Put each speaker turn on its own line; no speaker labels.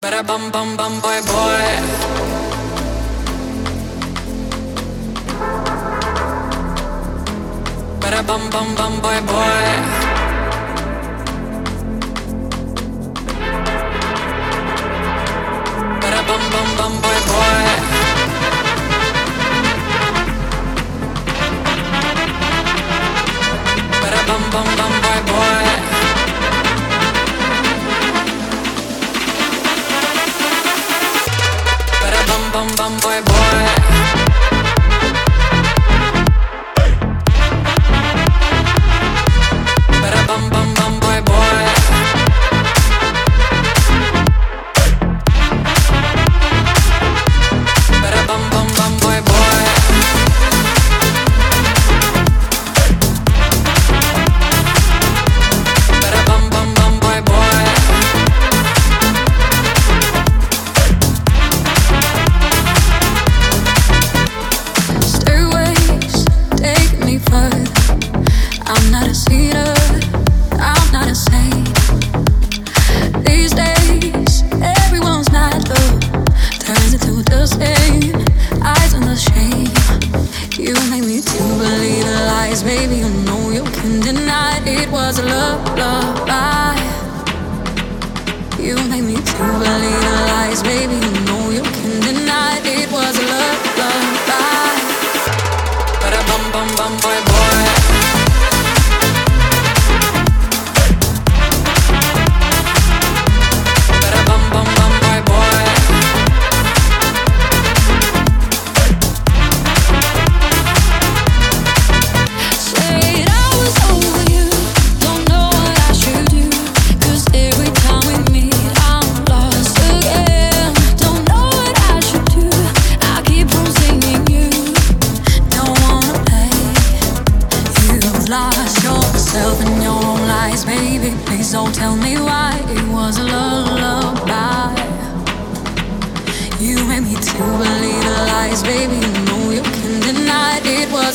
Bada bum bum bum boy boy. Bada bum bum bum boy boy. Bada bum bum bum boy boy. Bada bum bum bum boy boy. Bada bum bum bum boy boy. Bum bum bum boy boy. Bada bum bum bum boy boy. Bada bum bum bum boy boy.
Stairways take me further. I'm not a cedar. I'm not a saint. These days, everyone's matter turns into the same. Eyes on the shame. You made me to believe the lies, baby. You know you can deny it was a lullaby. You made me to believe the lies, baby. You know you can deny it was a lullaby.
Bada bum bum bum boy boy.
Lost yourself in your own lies, baby. Please don't tell me why it was a lullaby. You made me to believe the lies, baby. You know you can deny it was